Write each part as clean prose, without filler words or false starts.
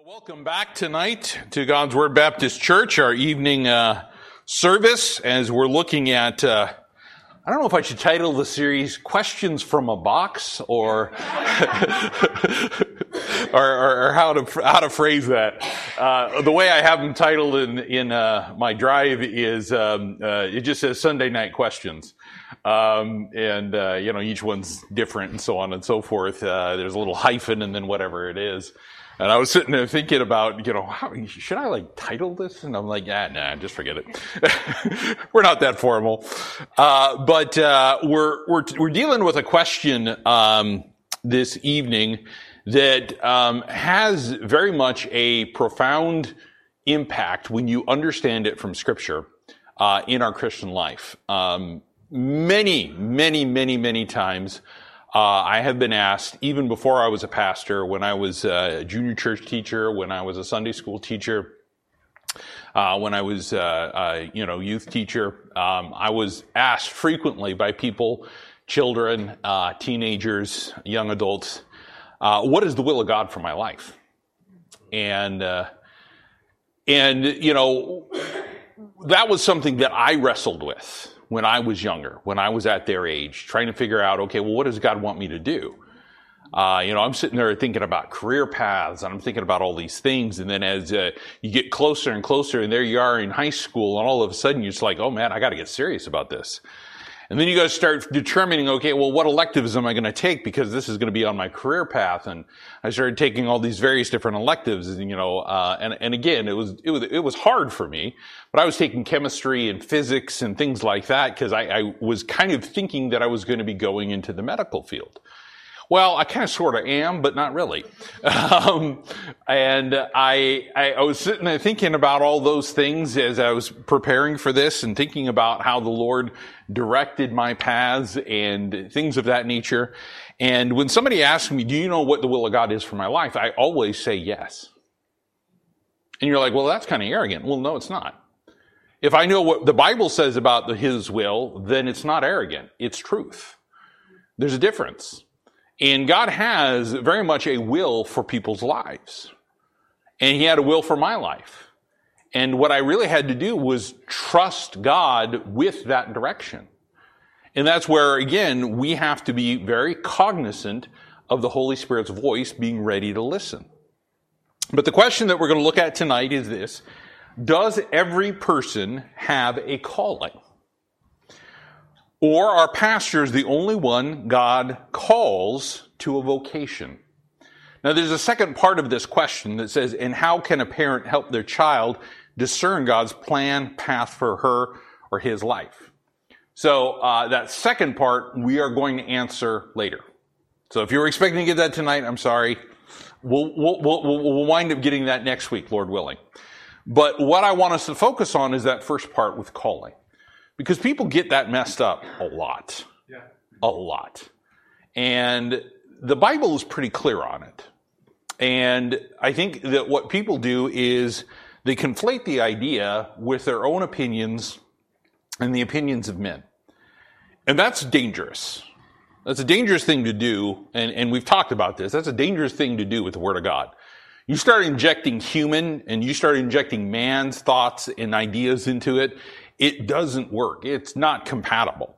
Welcome back tonight to God's Word Baptist Church, our evening service, as we're looking at, I don't know if I should title the series Questions from a Box or, or how to phrase that. The way I have them titled in my drive is, it just says Sunday Night Questions. Each one's different and so on and so forth. There's a little hyphen and then whatever it is. And I was sitting there thinking about, should I title this? And I'm like, nah, just forget it. We're not that formal. But we're dealing with a question, this evening that, has very much a profound impact when you understand it from Scripture, in our Christian life. Many times, I have been asked, even before I was a pastor, when I was a junior church teacher, when I was a Sunday school teacher, when I was youth teacher, I was asked frequently by people, children, teenagers, young adults, what is the will of God for my life? And that was something that I wrestled with when I was younger, when I was at their age, trying to figure out, okay, well, what does God want me to do? I'm sitting there thinking about career paths, and I'm thinking about all these things, and then as you get closer and closer, and there you are in high school, and all of a sudden you're just like, oh man, I got to get serious about this. And then you got to start determining, okay, well, what electives am I going to take, because this is going to be on my career path? And I started taking all these various different electives, and again, it was hard for me, but I was taking chemistry and physics and things like that because I was kind of thinking that I was going to be going into the medical field. Well, I kind of sort of am, but not really. And I was sitting there thinking about all those things as I was preparing for this and thinking about how the Lord directed my paths and things of that nature. And when somebody asks me, do you know what the will of God is for my life? I always say yes. And you're like, well, that's kind of arrogant. Well, no, it's not. If I know what the Bible says about His will, then it's not arrogant. It's truth. There's a difference. And God has very much a will for people's lives. And He had a will for my life. And what I really had to do was trust God with that direction. And that's where, again, we have to be very cognizant of the Holy Spirit's voice, being ready to listen. But the question that we're going to look at tonight is this: does every person have a calling? Or are pastors the only one God calls to a vocation? Now, there's a second part of this question that says, and how can a parent help their child discern God's plan, path for her or his life? So that second part we are going to answer later. So if you were expecting to get that tonight, I'm sorry. We'll wind up getting that next week, Lord willing. But what I want us to focus on is that first part with calling. Because people get that messed up a lot. Yeah. A lot. And the Bible is pretty clear on it. And I think that what people do is they conflate the idea with their own opinions and the opinions of men. And that's dangerous. That's a dangerous thing to do. And we've talked about this. That's a dangerous thing to do with the Word of God. You start injecting human and you start injecting man's thoughts and ideas into it. It doesn't work. It's not compatible.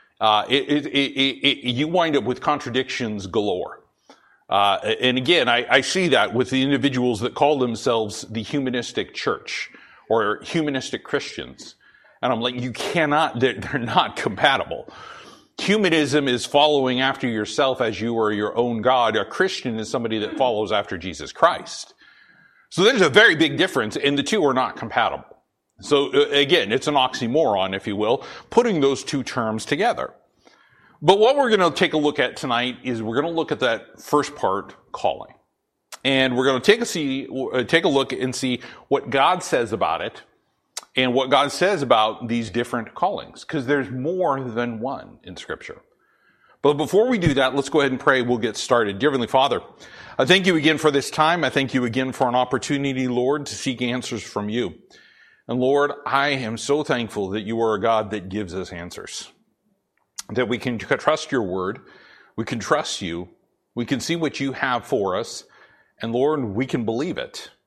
You wind up with contradictions galore. And again, I see that with the individuals that call themselves the humanistic church or humanistic Christians. And I'm like, you cannot, they're not compatible. Humanism is following after yourself as you are your own God. A Christian is somebody that follows after Jesus Christ. So there's a very big difference, and the two are not compatible. So again, it's an oxymoron, if you will, putting those two terms together. But what we're going to take a look at tonight is we're going to look at that first part, calling. And we're going to take a look and see what God says about it and what God says about these different callings, because there's more than one in Scripture. But before we do that, let's go ahead and pray. We'll get started. Dear Heavenly Father, I thank you again for this time. I thank you again for an opportunity, Lord, to seek answers from you. And Lord, I am so thankful that you are a God that gives us answers, that we can trust your word, we can trust you, we can see what you have for us, and Lord, we can believe it.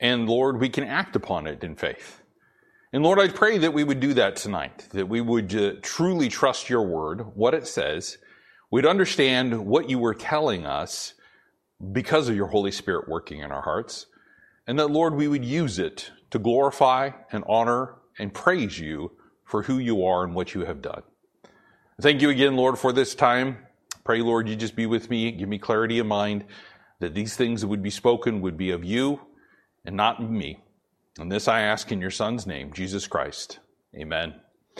And Lord, we can act upon it in faith. And Lord, I pray that we would do that tonight, that we would truly trust your word, what it says. We'd understand what you were telling us because of your Holy Spirit working in our hearts. And that, Lord, we would use it to glorify and honor and praise you for who you are and what you have done. Thank you again, Lord, for this time. Pray, Lord, you just be with me, give me clarity of mind, that these things that would be spoken would be of you and not of me. And this I ask in your Son's name, Jesus Christ. Amen.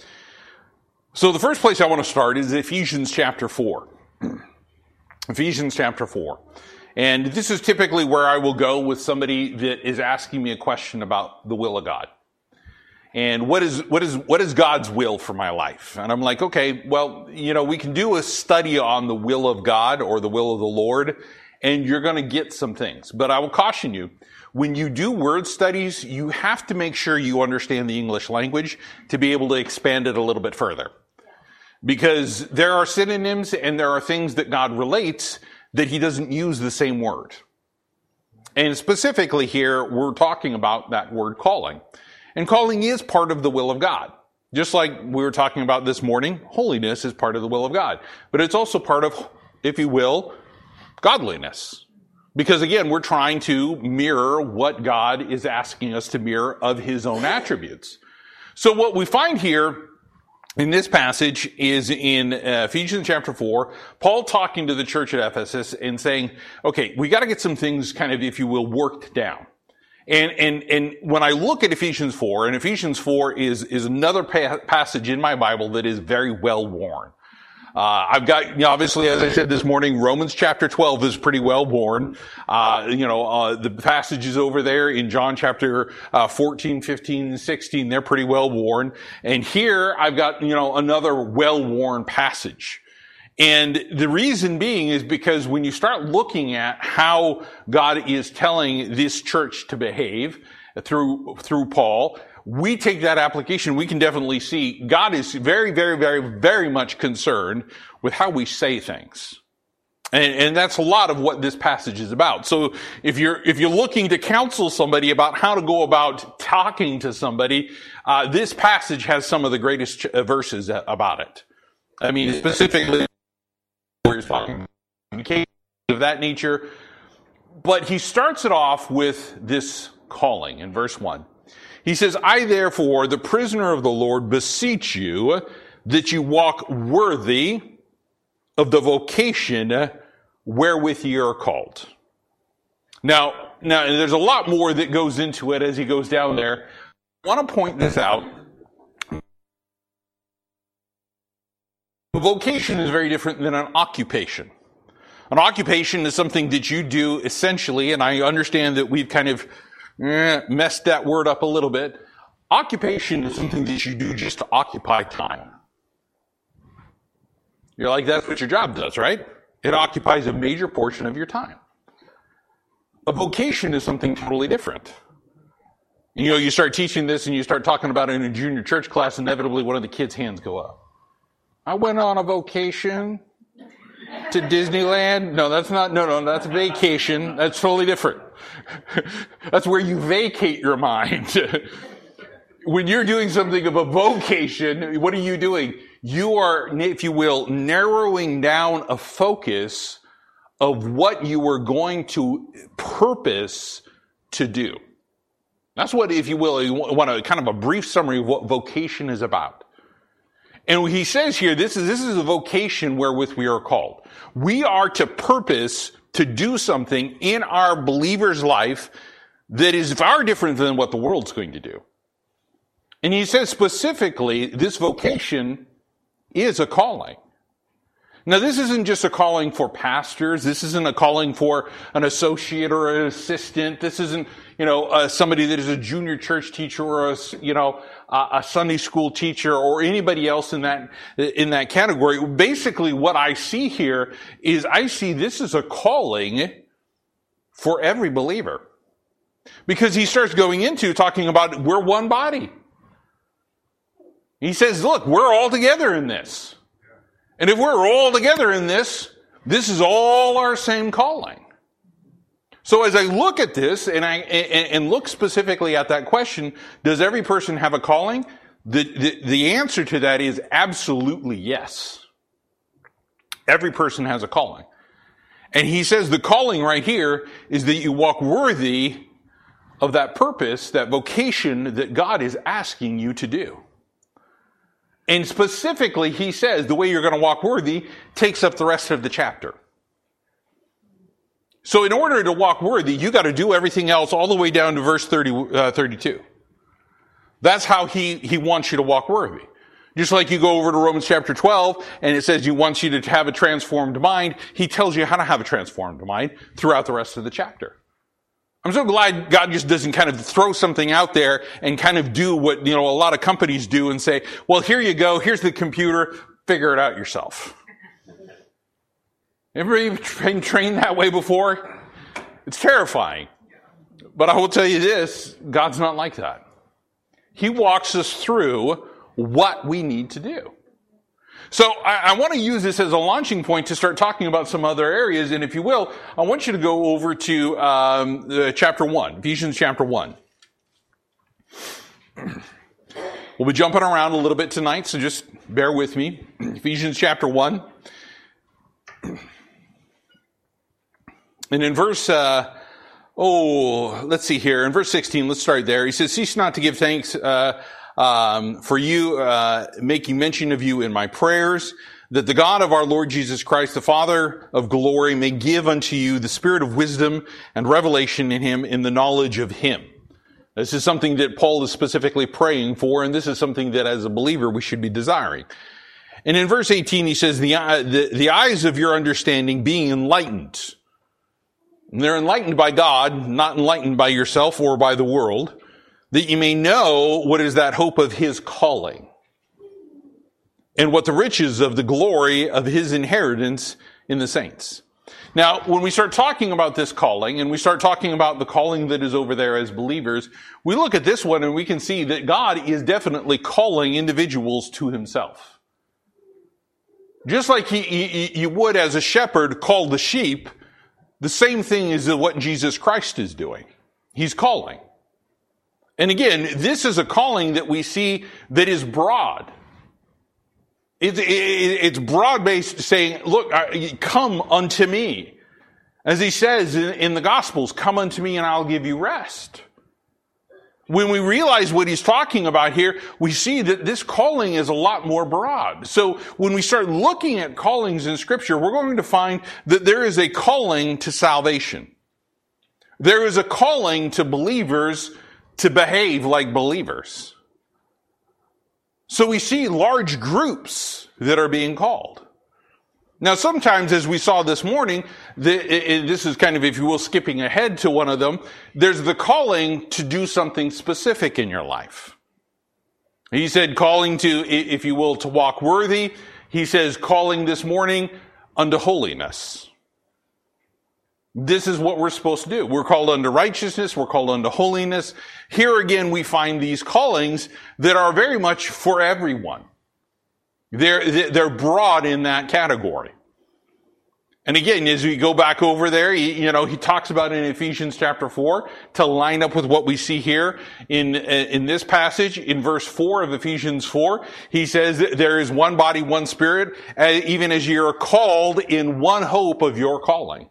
So the first place I want to start is Ephesians chapter 4. Ephesians chapter 4. And this is typically where I will go with somebody that is asking me a question about the will of God. And what is God's will for my life? And I'm like, okay, well, we can do a study on the will of God or the will of the Lord, and you're going to get some things. But I will caution you, when you do word studies, you have to make sure you understand the English language to be able to expand it a little bit further. Because there are synonyms and there are things that God relates that he doesn't use the same word. And specifically here, we're talking about that word calling. And calling is part of the will of God. Just like we were talking about this morning, holiness is part of the will of God. But it's also part of, if you will, godliness. Because again, we're trying to mirror what God is asking us to mirror of his own attributes. So what we find here in this passage is in Ephesians chapter 4, Paul talking to the church at Ephesus and saying, okay, we got to get some things kind of, if you will, worked down. And when I look at Ephesians 4, and Ephesians 4 is another passage in my Bible that is very well worn. I've got, obviously, as I said this morning, Romans chapter 12 is pretty well worn. The passages over there in John chapter 14, 15, and 16, they're pretty well worn. And here I've got, another well worn passage. And the reason being is because when you start looking at how God is telling this church to behave through Paul, we take that application, we can definitely see God is very, very, very, very much concerned with how we say things. And that's a lot of what this passage is about. So if you're looking to counsel somebody about how to go about talking to somebody, this passage has some of the greatest verses about it. I mean, specifically, where he's talking communication of that nature. But he starts it off with this calling in verse 1. He says, I therefore, the prisoner of the Lord, beseech you that you walk worthy of the vocation wherewith ye are called. Now, there's a lot more that goes into it as he goes down there. I want to point this out. A vocation is very different than an occupation. An occupation is something that you do essentially, and I understand that we've kind of messed that word up a little bit. Occupation is something that you do just to occupy time. You're like, that's what your job does, right? It occupies a major portion of your time. A vocation is something totally different. You start teaching this and you start talking about it in a junior church class, inevitably one of the kids' hands go up. I went on a vocation to Disneyland. No, that's vacation. That's totally different. That's where you vacate your mind. When you're doing something of a vocation, what are you doing? You are, if you will, narrowing down a focus of what you are going to purpose to do. That's what, if you will, you want a kind of a brief summary of what vocation is about. And he says here, this is a vocation wherewith we are called. We are to purpose to do something in our believer's life that is far different than what the world's going to do. And he says specifically, this vocation is a calling. Now, this isn't just a calling for pastors. This isn't a calling for an associate or an assistant. This isn't, somebody that is a junior church teacher or a Sunday school teacher or anybody else in that category. Basically, what I see here is I see this as a calling for every believer. Because he starts going into talking about we're one body. He says, look, we're all together in this. And if we're all together in this is all our same calling. So as I look at this and look specifically at that question, does every person have a calling? The answer to that is absolutely yes. Every person has a calling. And he says the calling right here is that you walk worthy of that purpose, that vocation that God is asking you to do. And specifically, he says the way you're going to walk worthy takes up the rest of the chapter. So in order to walk worthy, you got to do everything else all the way down to verse 32. That's how he wants you to walk worthy. Just like you go over to Romans chapter 12, and it says he wants you to have a transformed mind, he tells you how to have a transformed mind throughout the rest of the chapter. I'm so glad God just doesn't kind of throw something out there and kind of do what, a lot of companies do and say, well, here you go, here's the computer, figure it out yourself. Everybody been trained that way before? It's terrifying. But I will tell you this, God's not like that. He walks us through what we need to do. So I want to use this as a launching point to start talking about some other areas. And if you will, I want you to go over to chapter 1, Ephesians chapter 1. We'll be jumping around a little bit tonight, so just bear with me. Ephesians chapter 1. And in verse, let's see here. In verse 16, let's start there. He says, cease not to give thanks for you, making mention of you in my prayers, that the God of our Lord Jesus Christ, the Father of glory, may give unto you the spirit of wisdom and revelation in him, in the knowledge of him. This is something that Paul is specifically praying for, and this is something that as a believer we should be desiring. And in verse 18 he says, the eyes of your understanding being enlightened. And they're enlightened by God, not enlightened by yourself or by the world, that you may know what is that hope of his calling, and what the riches of the glory of his inheritance in the saints. Now, when we start talking about this calling, and we start talking about the calling that is over there as believers, we look at this one and we can see that God is definitely calling individuals to himself. Just like you would as a shepherd call the sheep, the same thing is what Jesus Christ is doing. He's calling. And again, this is a calling that we see that is broad. It's broad-based, saying, look, come unto me. As he says in the Gospels, come unto me and I'll give you rest. When we realize what he's talking about here, we see that this calling is a lot more broad. So when we start looking at callings in Scripture, we're going to find that there is a calling to salvation. There is a calling to believers to behave like believers. So we see large groups that are being called. Now, sometimes, as we saw this morning, this is kind of, if you will, skipping ahead to one of them, there's the calling to do something specific in your life. He said calling to, if you will, to walk worthy. He says calling this morning unto holiness. This is what we're supposed to do. We're called unto righteousness. We're called unto holiness. Here again, we find these callings that are very much for everyone. They're broad in that category. And again, as we go back over there, he talks about in Ephesians chapter 4 to line up with what we see here in this passage. In verse 4 of Ephesians 4, he says that there is one body, one spirit, even as you are called in one hope of your calling.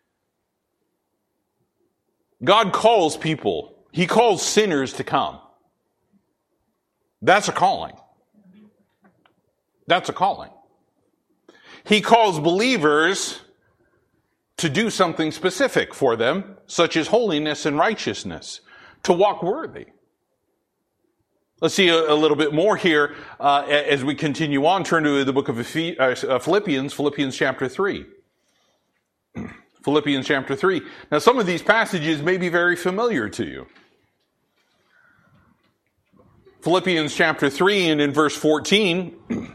God calls people. He calls sinners to come. That's a calling. That's a calling. He calls believers to do something specific for them, such as holiness and righteousness, to walk worthy. Let's see a little bit more here as we continue on. Turn to the book of Philippians chapter 3. Philippians chapter 3. Now, some of these passages may be very familiar to you. Philippians chapter 3 and in verse 14...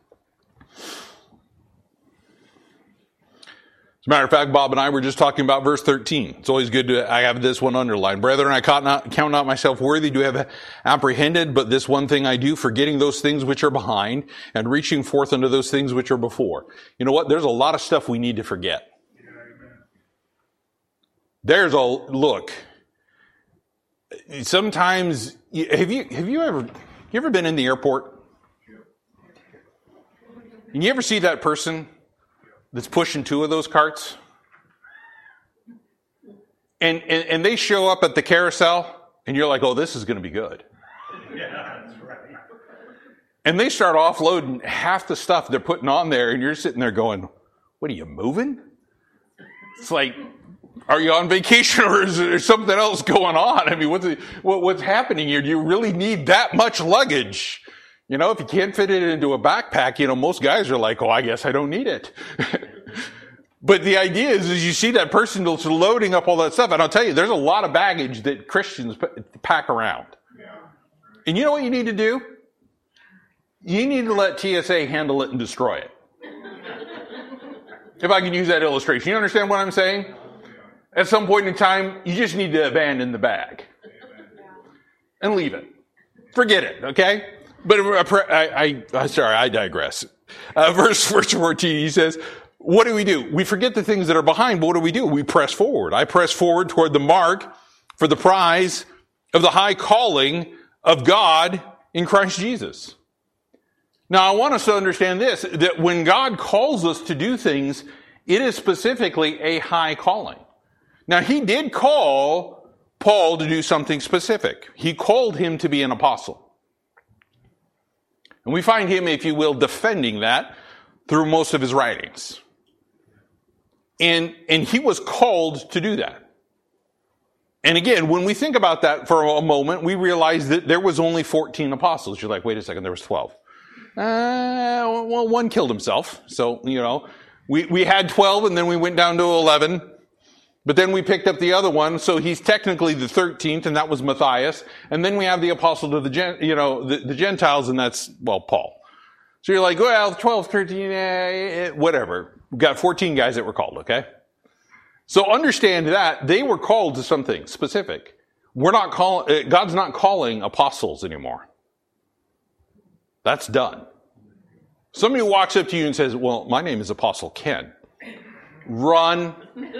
As a matter of fact, Bob and I were just talking about verse 13. It's always good I have this one underlined. Brethren, I count not myself worthy to have apprehended, but this one thing I do, forgetting those things which are behind and reaching forth unto those things which are before. You know what? There's a lot of stuff we need to forget. There's a look. Sometimes, have you ever been in the airport? And you ever see that person that's pushing two of those carts? And they show up at the carousel, and you're like, oh, this is going to be good. Yeah, that's right. And they start offloading half the stuff they're putting on there, and you're sitting there going, what are you, moving? It's like, are you on vacation, or is there something else going on? I mean, what's happening here? Do you really need that much luggage? You know, if you can't fit it into a backpack, most guys are like, oh, I guess I don't need it. But the idea is you see that person that's loading up all that stuff, and I'll tell you, there's a lot of baggage that Christians pack around. Yeah. And you know what you need to do? You need to let TSA handle it and destroy it. If I can use that illustration. You understand what I'm saying? At some point in time, you just need to abandon the bag. And leave it. Forget it, okay? But I digress. Verse 14, he says, what do? We forget the things that are behind, but what do? We press forward. I press forward toward the mark for the prize of the high calling of God in Christ Jesus. Now, I want us to understand this, that when God calls us to do things, it is specifically a high calling. Now, he did call Paul to do something specific. He called him to be an apostle. And we find him, if you will, defending that through most of his writings. And he was called to do that. And again, when we think about that for a moment, we realize that there was only 14 apostles. You're like, wait a second, there was 12. Well, one killed himself. So, we had 12 and then we went down to 11. But then we picked up the other one. So he's technically the 13th, and that was Matthias. And then we have the apostle to the Gentiles, and that's, Paul. So you're like, well, 12, 13, whatever. We've got 14 guys that were called, okay? So understand that they were called to something specific. God's not calling apostles anymore. That's done. Somebody walks up to you and says, well, my name is Apostle Ken. Run.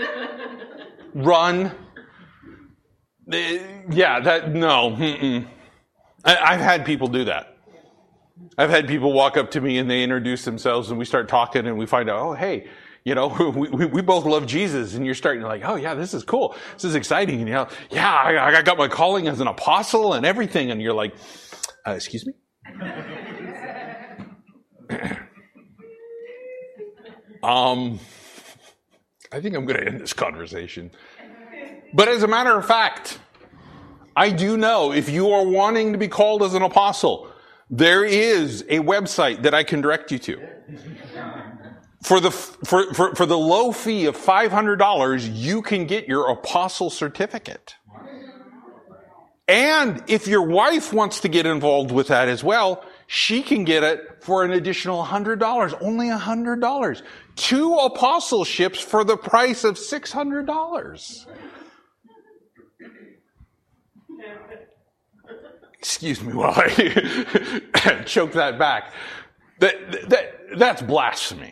No. I've had people do that. I've had people walk up to me and they introduce themselves and we start talking and we find out, oh, hey, we both love Jesus, and you're starting to like, oh yeah, this is cool. This is exciting. And I got my calling as an apostle and everything. And you're like, excuse me? I think I'm going to end this conversation. But as a matter of fact, I do know if you are wanting to be called as an apostle, there is a website that I can direct you to. For the low fee of $500, you can get your apostle certificate. And if your wife wants to get involved with that as well, she can get it for an additional $100, only $100. 2 apostleships for the price of $600. Excuse me while I choke that back. That's blasphemy.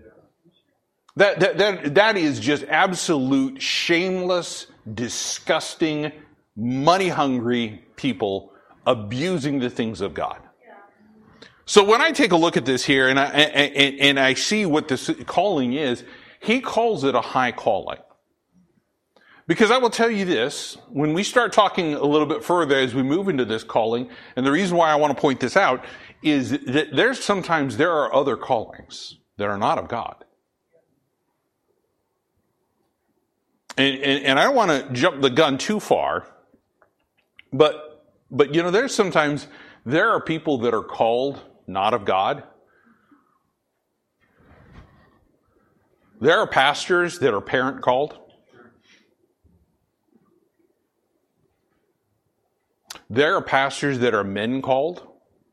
That is just absolute shameless, disgusting, money-hungry people abusing the things of God. So when I take a look at this here and I see what this calling is, he calls it a high calling. Because I will tell you this, when we start talking a little bit further as we move into this calling, and the reason why I want to point this out is that there are other callings that are not of God. And I don't want to jump the gun too far, but there are people that are called not of God. There are pastors that are parent called. There are pastors that are men called.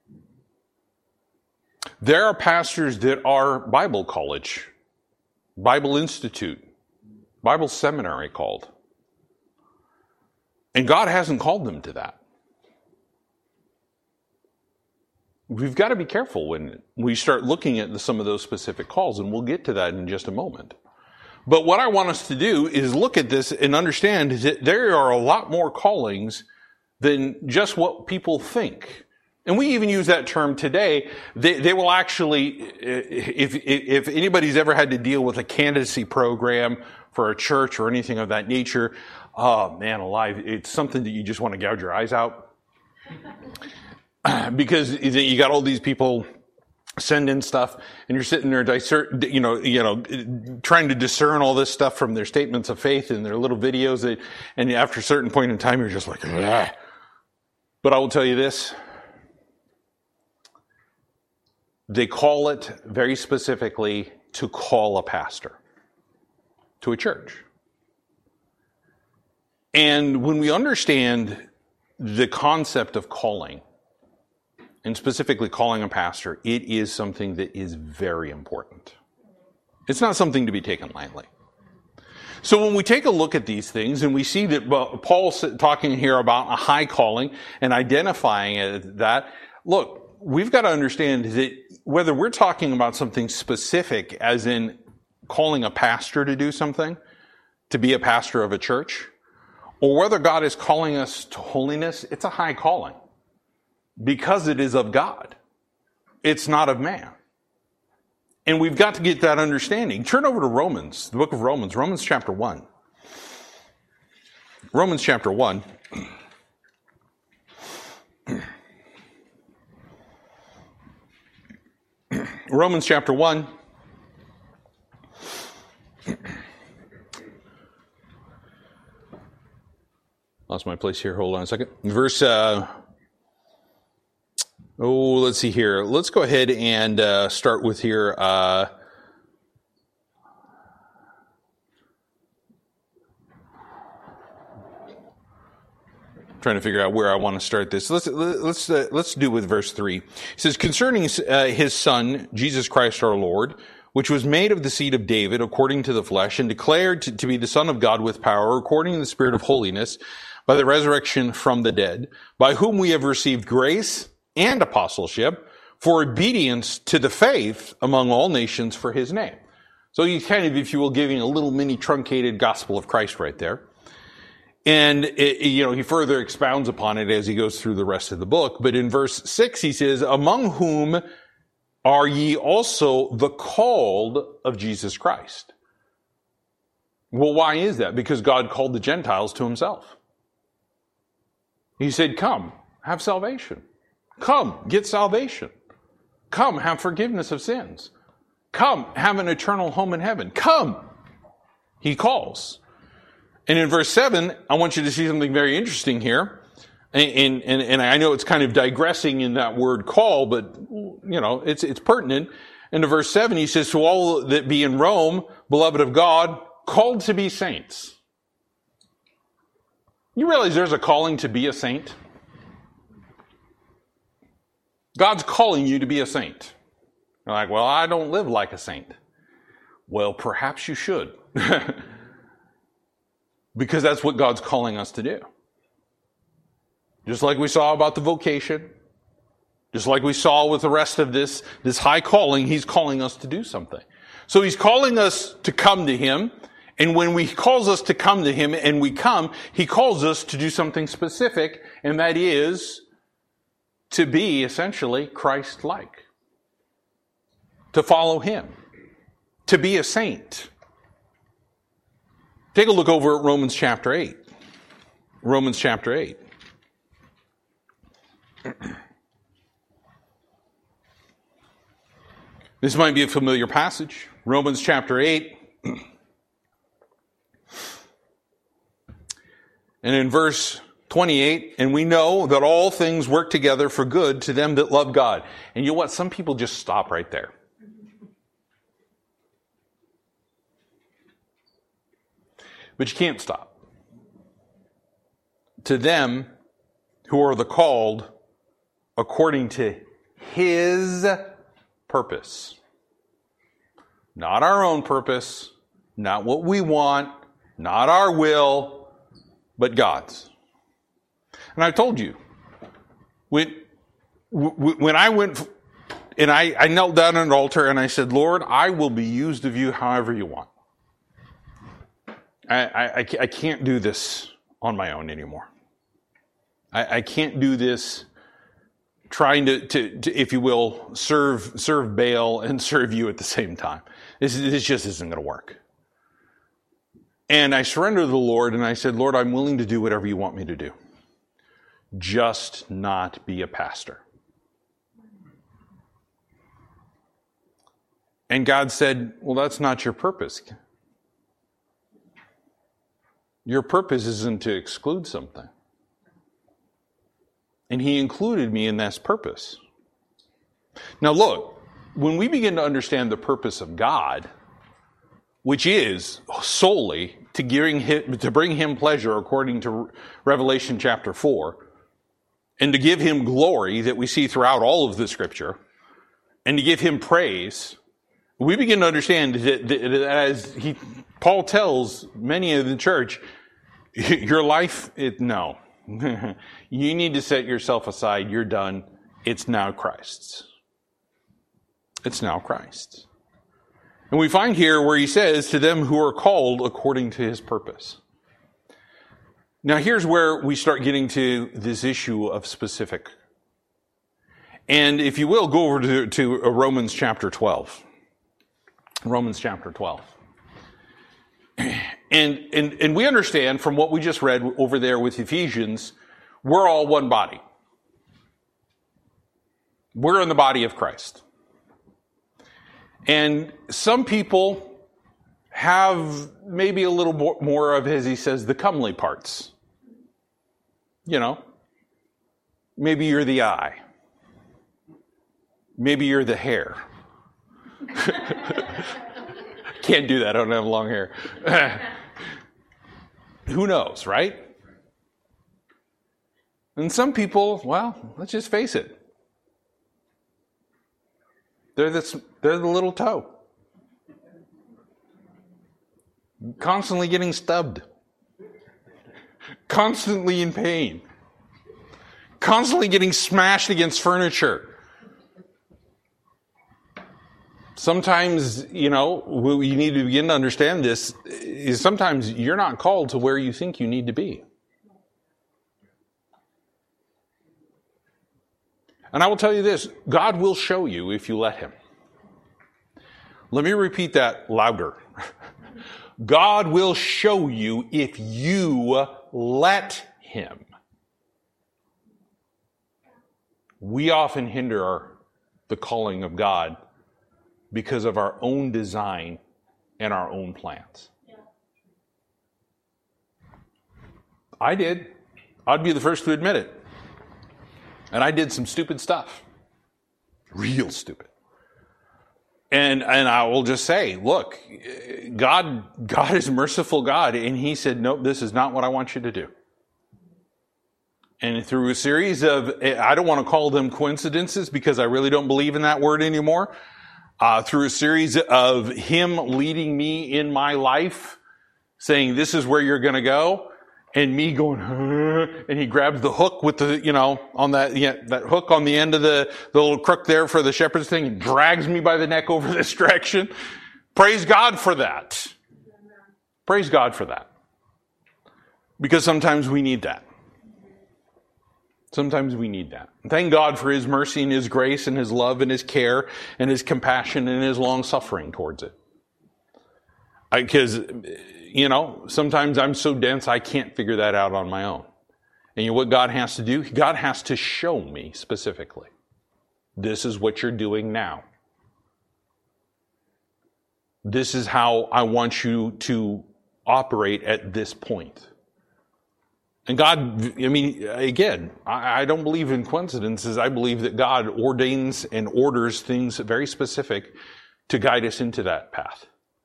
There are pastors that are Bible college, Bible Institute, Bible seminary called. And God hasn't called them to that. We've got to be careful when we start looking at some of those specific calls, and we'll get to that in just a moment. But what I want us to do is look at this and understand that there are a lot more callings than just what people think. And we even use that term today. They will actually, if anybody's ever had to deal with a candidacy program for a church or anything of that nature, oh man alive, it's something that you just want to gouge your eyes out. Because you got all these people send in stuff, and you're sitting there, trying to discern all this stuff from their statements of faith and their little videos, and after a certain point in time, you're just like, ugh. But I will tell you this. They call it very specifically to call a pastor to a church. And when we understand the concept of calling, and specifically calling a pastor, it is something that is very important. It's not something to be taken lightly. So when we take a look at these things and we see that Paul's talking here about a high calling and identifying that, look, we've got to understand that whether we're talking about something specific, as in calling a pastor to do something, to be a pastor of a church, or whether God is calling us to holiness, it's a high calling. Because it is of God. It's not of man. And we've got to get that understanding. Turn over to Romans, the book of Romans, Romans chapter 1. Romans chapter 1. Romans chapter 1. Lost my place here. Hold on a second. Verse... let's see here. Let's go ahead and start with here. Trying to figure out where I want to start this. Let's do with verse 3. It says, concerning his Son, Jesus Christ our Lord, which was made of the seed of David according to the flesh, and declared to be the Son of God with power, according to the Spirit of holiness, by the resurrection from the dead, by whom we have received grace and apostleship for obedience to the faith among all nations for his name. So he's kind of, if you will, giving a little mini truncated gospel of Christ right there. And, he further expounds upon it as he goes through the rest of the book. But in verse 6, he says, among whom are ye also the called of Jesus Christ. Well, why is that? Because God called the Gentiles to himself. He said, come, have salvation. Come, get salvation. Come, have forgiveness of sins. Come, have an eternal home in heaven. Come. He calls. And in verse 7, I want you to see something very interesting here. And I know it's kind of digressing in that word call, but, it's pertinent. And in verse 7, he says, to all that be in Rome, beloved of God, called to be saints. You realize there's a calling to be a saint? God's calling you to be a saint. You're like, well, I don't live like a saint. Well, perhaps you should. Because that's what God's calling us to do. Just like we saw about the vocation, just like we saw with the rest of this high calling, he's calling us to do something. So he's calling us to come to him, and when he calls us to come to him and we come, he calls us to do something specific, and that is to be essentially Christ-like. To follow him. To be a saint. Take a look over at Romans chapter 8. Romans chapter 8. This might be a familiar passage. Romans chapter 8. And in verse 28, and we know that all things work together for good to them that love God. And you know what? Some people just stop right there. But you can't stop. To them who are the called according to his purpose. Not our own purpose, not what we want, not our will, but God's. And I told you, when I went and I knelt down at an altar and I said, Lord, I will be used of you however you want. I can't do this on my own anymore. I can't do this trying to, if you will, serve Baal and serve you at the same time. This just isn't going to work. And I surrendered to the Lord, and I said, Lord, I'm willing to do whatever you want me to do. Just not be a pastor. And God said, well, that's not your purpose. Your purpose isn't to exclude something. And he included me in this purpose. Now look, when we begin to understand the purpose of God, which is solely to bring him pleasure according to Revelation chapter 4, and to give him glory that we see throughout all of the scripture, and to give him praise, we begin to understand that as Paul tells many of the church, your life, no. You need to set yourself aside. You're done. It's now Christ's. It's now Christ's. And we find here where he says, to them who are called according to his purpose. Now here's where we start getting to this issue of specific. And if you will, go over to Romans chapter 12. Romans chapter 12. And we understand from what we just read over there with Ephesians, we're all one body. We're in the body of Christ. And some people have maybe a little more of, as he says, the comely parts. You know, maybe you're the eye. Maybe you're the hair. Can't do that. I don't have long hair. Who knows, right? And some people, well, let's just face it. They're the little toe. Constantly getting stubbed. Constantly in pain. Constantly getting smashed against furniture. Sometimes, you need to begin to understand this, is sometimes you're not called to where you think you need to be. And I will tell you this, God will show you if you let him. Let me repeat that louder. God will show you if you let him. We often hinder the calling of God because of our own design and our own plans. Yeah. I did. I'd be the first to admit it. And I did some stupid stuff. Real stupid. And I will just say, look, God is a merciful God, and he said, nope, this is not what I want you to do. And through a series of, I don't want to call them coincidences because I really don't believe in that word anymore. Through a series of him leading me in my life, saying, this is where you're going to go, and me going, and he grabs the hook with the, on that hook on the end of the little crook there for the shepherd's thing, and drags me by the neck over this direction. Praise God for that. Praise God for that. Because sometimes we need that. Sometimes we need that. Thank God for his mercy and his grace and his love and his care and his compassion and his long suffering towards it. Because, sometimes I'm so dense I can't figure that out on my own. And what God has to do? God has to show me specifically. This is what you're doing now. This is how I want you to operate at this point. And God, again, I don't believe in coincidences. I believe that God ordains and orders things very specific to guide us into that path.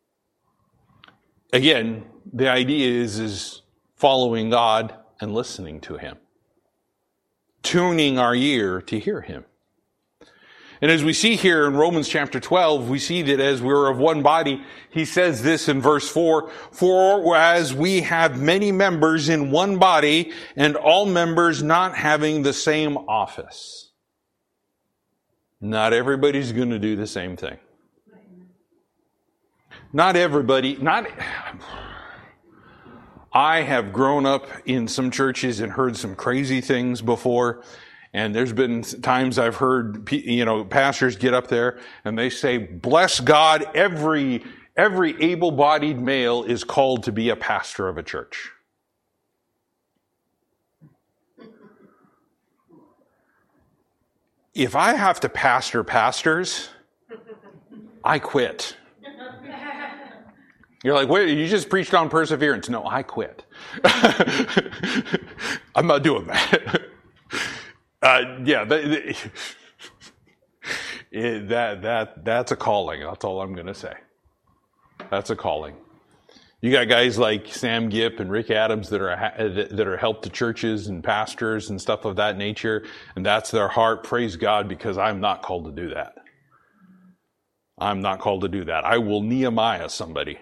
Again, the idea is following God and listening to him. Tuning our ear to hear him. And as we see here in Romans chapter 12, we see that as we're of one body, he says this in verse 4, for as we have many members in one body, and all members not having the same office. Not everybody's going to do the same thing. I have grown up in some churches and heard some crazy things before. And there's been times I've heard, pastors get up there and they say, bless God, every able-bodied male is called to be a pastor of a church. If I have to pastor pastors, I quit. You're like, wait, you just preached on perseverance. No, I quit. I'm not doing that. That's a calling. That's all I'm going to say. That's a calling. You got guys like Sam Gipp and Rick Adams that are help to churches and pastors and stuff of that nature, and that's their heart. Praise God, because I'm not called to do that. I'm not called to do that. I will Nehemiah somebody.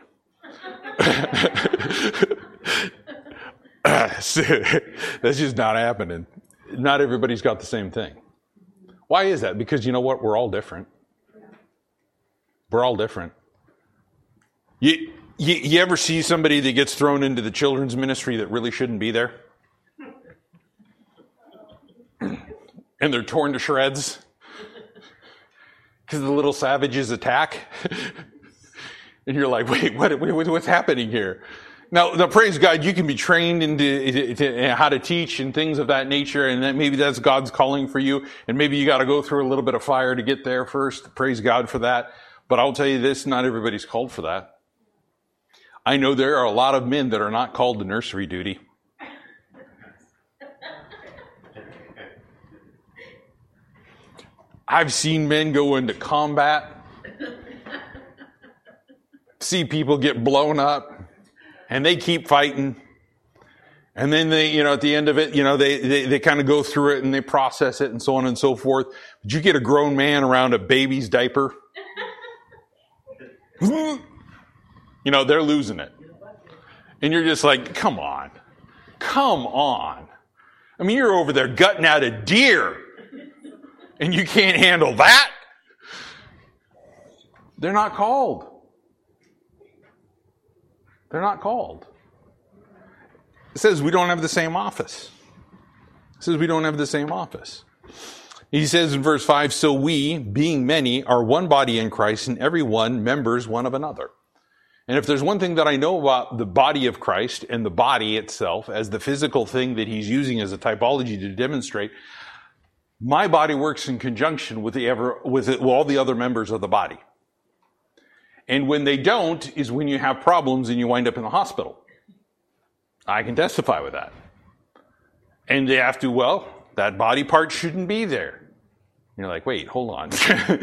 That's just not happening. Not everybody's got the same thing. Why is that? Because you know what? We're all different. We're all different. You ever see somebody that gets thrown into the children's ministry that really shouldn't be there? And they're torn to shreds because the little savages attack. And you're like, wait, what's happening here? Now, praise God, you can be trained into how to teach and things of that nature, and then maybe that's God's calling for you, and maybe you got to go through a little bit of fire to get there first. Praise God for that. But I'll tell you this, not everybody's called for that. I know there are a lot of men that are not called to nursery duty. I've seen men go into combat, see people get blown up, and they keep fighting. And then they, at the end of it, they kind of go through it and they process it and so on and so forth. But you get a grown man around a baby's diaper, they're losing it. And you're just like, come on. I mean, you're over there gutting out a deer and you can't handle that. They're not called. They're not called. It says we don't have the same office. He says in verse 5, so we, being many, are one body in Christ, and every one members one of another. And if there's one thing that I know about the body of Christ and the body itself as the physical thing that he's using as a typology to demonstrate, my body works in conjunction with all the other members of the body. And when they don't is when you have problems and you wind up in the hospital. I can testify with that. And they have to, that body part shouldn't be there. And you're like, wait, hold on.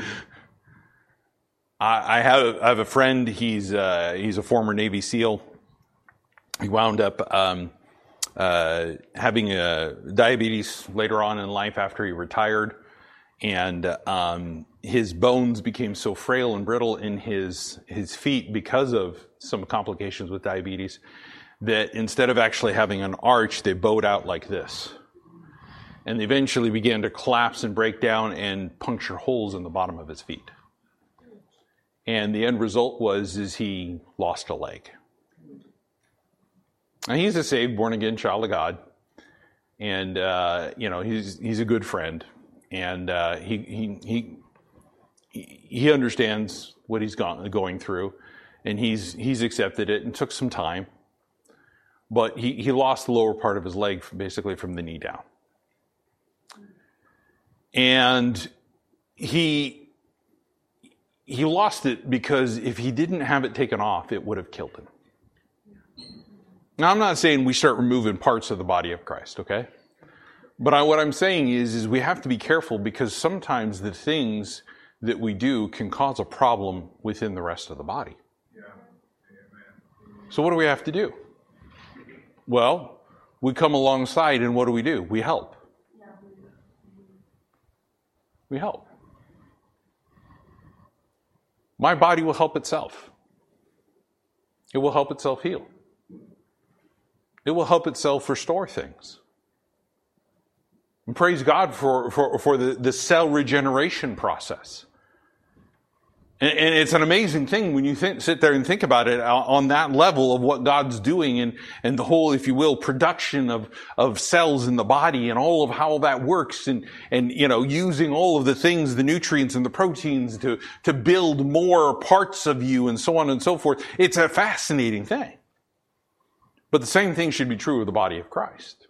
I have a friend, he's a former Navy SEAL. He wound up having diabetes later on in life after he retired. And his bones became so frail and brittle in his feet because of some complications with diabetes that instead of actually having an arch, they bowed out like this. And they eventually began to collapse and break down and puncture holes in the bottom of his feet. And the end result is he lost a leg. And he's a saved, born-again child of God. And, he's a good friend. And he understands what he's going through. And he's accepted it and took some time. But he lost the lower part of his leg basically from the knee down. And he lost it because if he didn't have it taken off, it would have killed him. Now, I'm not saying we start removing parts of the body of Christ, okay? But what I'm saying is we have to be careful because sometimes the things that we do can cause a problem within the rest of the body. Yeah. Amen. So what do we have to do? Well, we come alongside and what do? We help. We help. My body will help itself. It will help itself heal. It will help itself restore things. And praise God for the cell regeneration process. And it's an amazing thing when you sit there and think about it on that level of what God's doing and the whole, if you will, production of cells in the body and all of how that works and using all of the things, the nutrients and the proteins to build more parts of you and so on and so forth. It's a fascinating thing. But the same thing should be true of the body of Christ.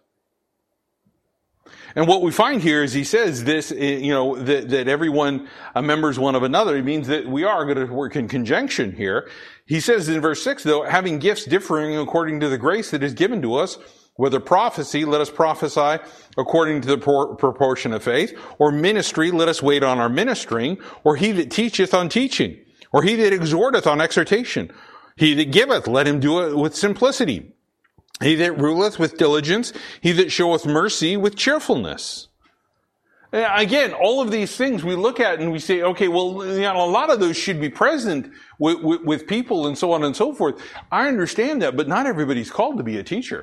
And what we find here is he says this, that everyone members one of another. It means that we are going to work in conjunction here. He says in verse 6, though, having gifts differing according to the grace that is given to us, whether prophecy, let us prophesy according to the proportion of faith, or ministry, let us wait on our ministering, or he that teacheth on teaching, or he that exhorteth on exhortation. He that giveth, let him do it with simplicity. He that ruleth with diligence, he that showeth mercy with cheerfulness. Again, all of these things we look at and we say, okay, well, a lot of those should be present with people and so on and so forth. I understand that, but not everybody's called to be a teacher.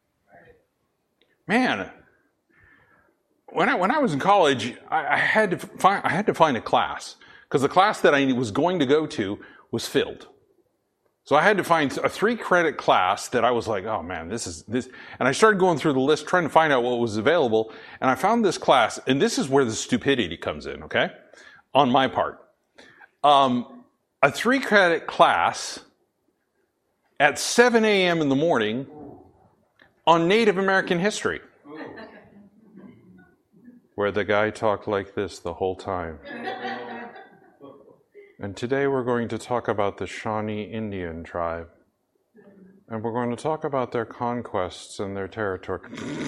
Man, when I was in college, I had to find a class because the class that I was going to go to was filled. So I had to find a 3-credit class that I was like, oh man, this. And I started going through the list trying to find out what was available. And I found this class, and this is where the stupidity comes in, okay? On my part. A 3-credit class at 7 a.m. in the morning on Native American history. Where the guy talked like this the whole time. And today we're going to talk about the Shawnee Indian tribe. And we're going to talk about their conquests and their territory.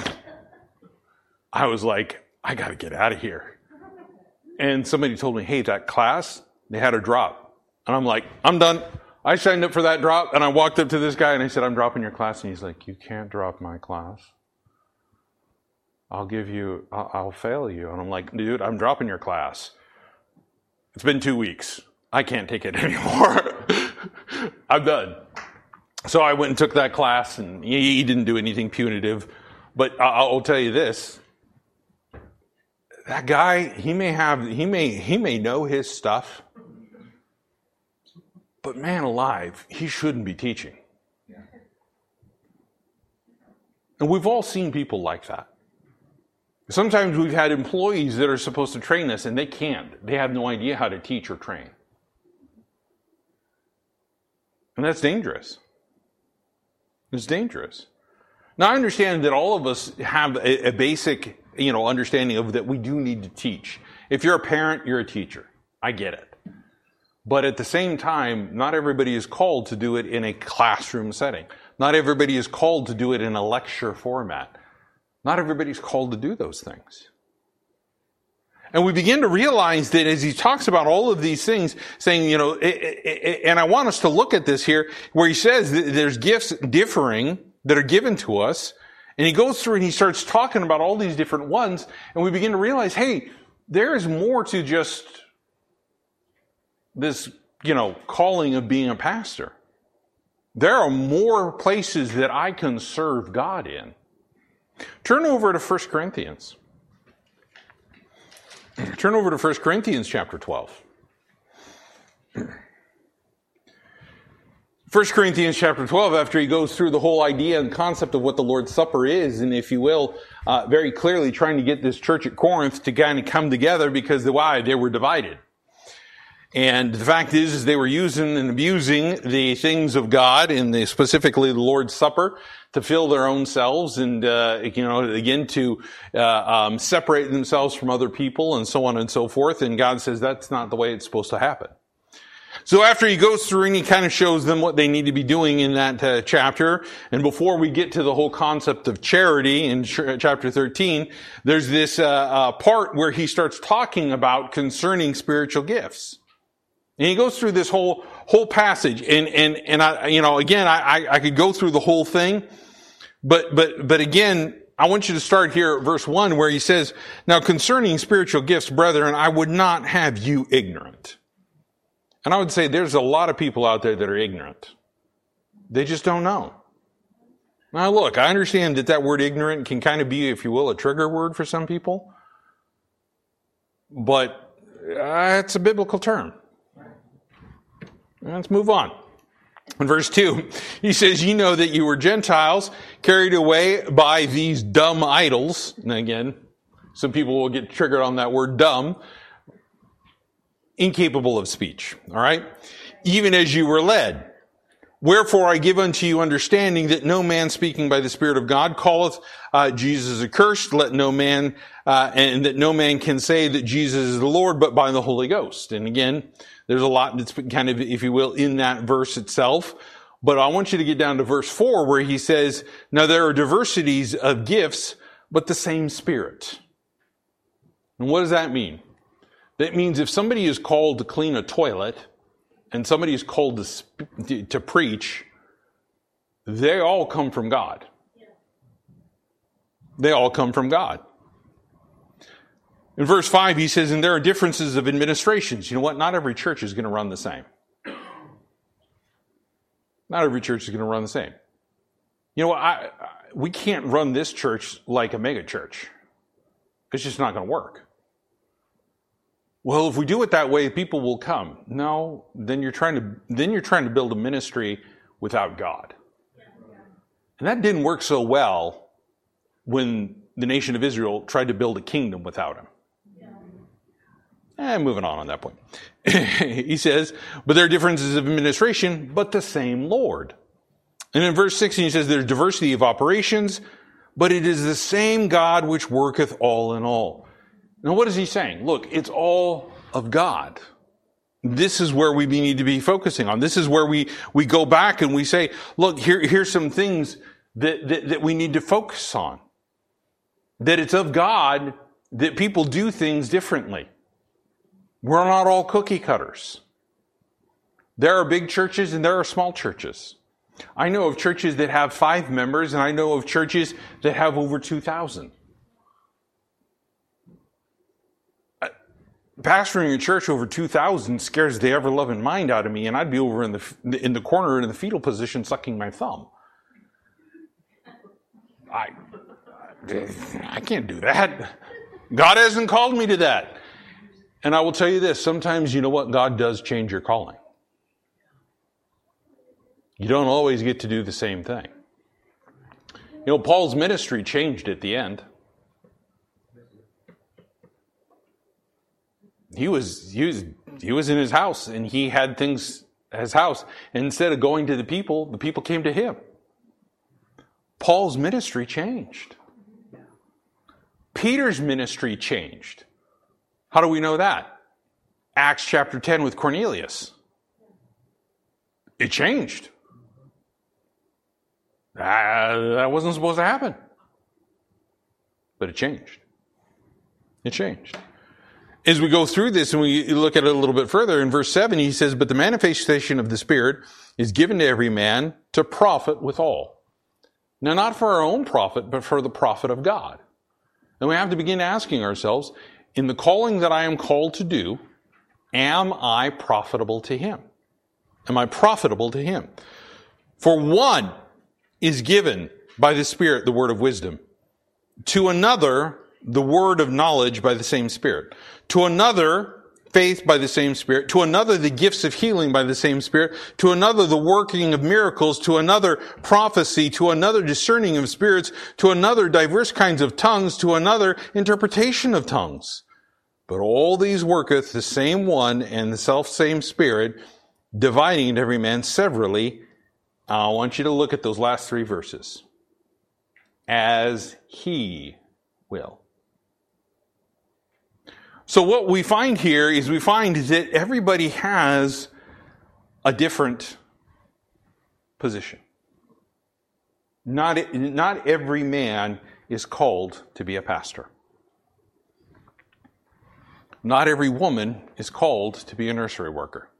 I was like, I got to get out of here. And somebody told me, hey, that class, they had a drop. And I'm like, I'm done. I signed up for that drop. And I walked up to this guy and I said, I'm dropping your class. And he's like, you can't drop my class. I'll fail you. And I'm like, dude, I'm dropping your class. It's been 2 weeks. I can't take it anymore. I'm done. So I went and took that class, and he didn't do anything punitive. But I'll tell you this: that guy, he may know his stuff, but man alive, he shouldn't be teaching. And we've all seen people like that. Sometimes we've had employees that are supposed to train us, and they can't. They have no idea how to teach or train. And that's dangerous. It's dangerous. Now, I understand that all of us have a basic, understanding of that we do need to teach. If you're a parent, you're a teacher. I get it. But at the same time, not everybody is called to do it in a classroom setting. Not everybody is called to do it in a lecture format. Not everybody's called to do those things. And we begin to realize that as he talks about all of these things, saying, and I want us to look at this here, where he says that there's gifts differing that are given to us, and he goes through and he starts talking about all these different ones, and we begin to realize, hey, there is more to just this, calling of being a pastor. There are more places that I can serve God in. Turn over to 1 Corinthians. Turn over to 1 Corinthians chapter 12. 1 Corinthians chapter 12, after he goes through the whole idea and concept of what the Lord's Supper is, and if you will, very clearly trying to get this church at Corinth to kind of come together because they were divided. And the fact is they were using and abusing the things of God, and specifically the Lord's Supper, to fill their own selves and, again, to separate themselves from other people and so on and so forth. And God says that's not the way it's supposed to happen. So after he goes through and he kind of shows them what they need to be doing in that chapter, and before we get to the whole concept of charity in chapter 13, there's this part where he starts talking about concerning spiritual gifts. And he goes through this whole passage, and I could go through the whole thing, but again, I want you to start here at verse 1 where he says, "Now concerning spiritual gifts, brethren, I would not have you ignorant." And I would say there's a lot of people out there that are ignorant. They just don't know. Now look, I understand that word ignorant can kind of be, if you will, a trigger word for some people, but it's a biblical term. Let's move on. In verse 2, he says, "You know that you were Gentiles, carried away by these dumb idols." And again, some people will get triggered on that word dumb. Incapable of speech. All right? "Even as you were led. Wherefore I give unto you understanding that no man speaking by the Spirit of God calleth Jesus accursed. Let no man, and that no man can say that Jesus is the Lord, but by the Holy Ghost." And again, there's a lot that's kind of, if you will, in that verse itself. But I want you to get down to verse 4 where he says, "Now there are diversities of gifts, but the same Spirit." And what does that mean? That means if somebody is called to clean a toilet and somebody is called to preach, they all come from God. They all come from God. In verse 5, he says, "And there are differences of administrations." You know what? Not every church is going to run the same. Not every church is going to run the same. You know what? We can't run this church like a mega church. It's just not going to work. Well, if we do it that way, people will come. No, then you're trying to build a ministry without God. And that didn't work so well when the nation of Israel tried to build a kingdom without him. Moving on that point. He says, "But there are differences of administration, but the same Lord." And in verse 16 he says, "There's diversity of operations, but it is the same God which worketh all in all." Now what is he saying? Look, it's all of God. This is where we need to be focusing on. This is where we go back and we say, look, here's some things that we need to focus on. That it's of God that people do things differently. We're not all cookie cutters. There are big churches and there are small churches. I know of churches that have 5 members, and I know of churches that have over 2,000. Pastoring a church over 2,000 scares the ever-loving mind out of me, and I'd be over in the corner in the fetal position sucking my thumb. I can't do that. God hasn't called me to that. And I will tell you this, sometimes you know what? God does change your calling. You don't always get to do the same thing. You know, Paul's ministry changed at the end. He was in his house, and he had things at his house. And instead of going to the people came to him. Paul's ministry changed. Peter's ministry changed. How do we know that? Acts chapter 10 with Cornelius. It changed. That wasn't supposed to happen. But it changed. It changed. As we go through this and we look at it a little bit further, in verse 7 he says, "But the manifestation of the Spirit is given to every man to profit withal." Now, not for our own profit, but for the profit of God. And we have to begin asking ourselves, in the calling that I am called to do, am I profitable to Him? Am I profitable to Him? For one is given by the Spirit the word of wisdom. To another, the word of knowledge by the same Spirit. To another, faith by the same Spirit. To another, the gifts of healing by the same Spirit. To another, the working of miracles. To another, prophecy. To another, discerning of spirits. To another, diverse kinds of tongues. To another, interpretation of tongues. But all these worketh the same one and the selfsame Spirit, dividing to every man severally. I want you to look at those last 3 verses. As He will. So what we find here is we find that everybody has a different position. Not every man is called to be a pastor. Not every woman is called to be a nursery worker.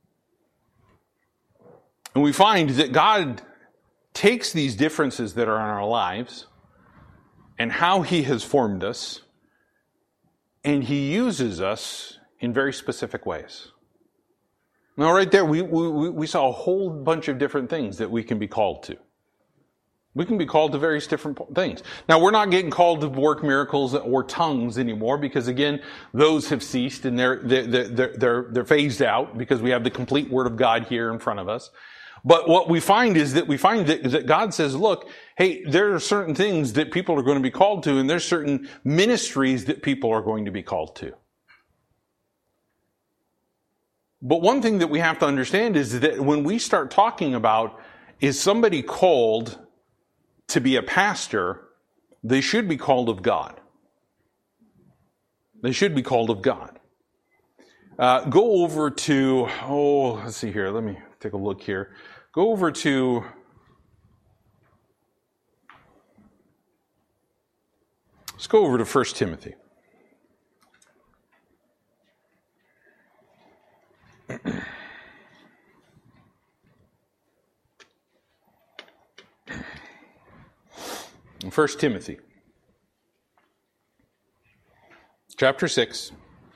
And we find that God takes these differences that are in our lives and how He has formed us, and He uses us in very specific ways. Now, right there, we saw a whole bunch of different things that we can be called to. We can be called to various different things. Now, we're not getting called to work miracles or tongues anymore because, again, those have ceased and they're phased out because we have the complete Word of God here in front of us. But what we find is that God says, look, hey, there are certain things that people are going to be called to, and there's certain ministries that people are going to be called to. But one thing that we have to understand is that when we start talking about, is somebody called to be a pastor, they should be called of God. They should be called of God. Go over to, let's see here. Let me take a look here. Go over to let's go over to 1 Timothy. In 1 Timothy, chapter 6.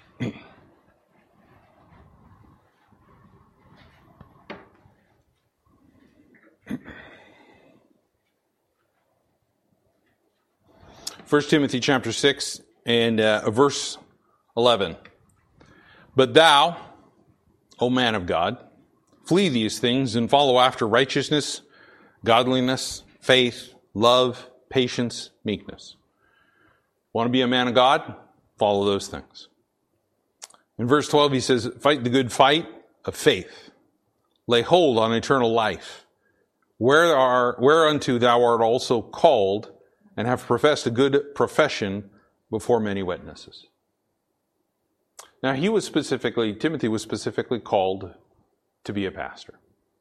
First Timothy chapter 6 and verse 11. But thou, O man of God, flee these things and follow after righteousness, godliness, faith, love, patience, meekness. Want to be a man of God? Follow those things. In verse 12 he says, fight the good fight of faith. Lay hold on eternal life, whereunto thou art also called, and have professed a good profession before many witnesses. Now Timothy was specifically called to be a pastor.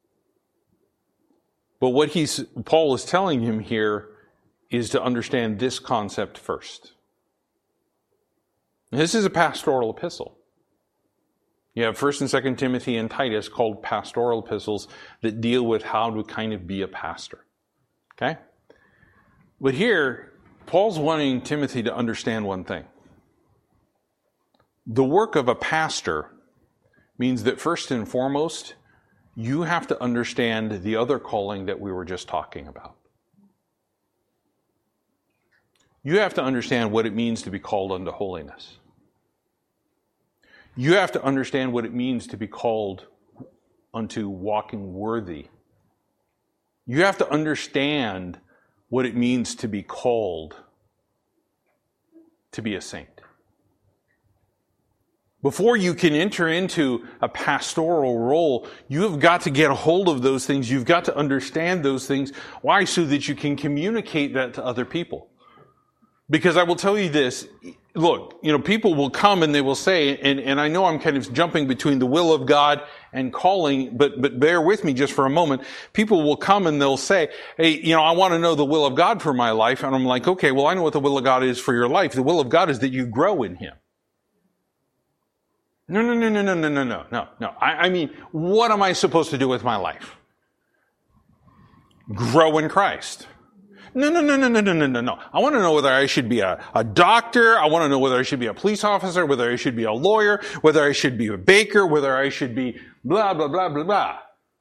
But what Paul is telling him here is to understand this concept first. This is a pastoral epistle. You have 1 and 2 Timothy and Titus called pastoral epistles that deal with how to kind of be a pastor. Okay? But here, Paul's wanting Timothy to understand one thing. The work of a pastor means that first and foremost, you have to understand the other calling that we were just talking about. You have to understand what it means to be called unto holiness. You have to understand what it means to be called unto walking worthy. You have to understand what it means to be called to be a saint. Before you can enter into a pastoral role, you have got to get a hold of those things. You've got to understand those things. Why? So that you can communicate that to other people. Because I will tell you this, look, people will come and they will say, and I know I'm kind of jumping between the will of God and calling, but bear with me just for a moment. People will come and they'll say, hey, I want to know the will of God for my life. And I'm like, okay, well, I know what the will of God is for your life. The will of God is that you grow in Him. No. I mean, what am I supposed to do with my life? Grow in Christ. No. I want to know whether I should be a doctor. I want to know whether I should be a police officer, whether I should be a lawyer, whether I should be a baker, whether I should be blah, blah, blah, blah, blah.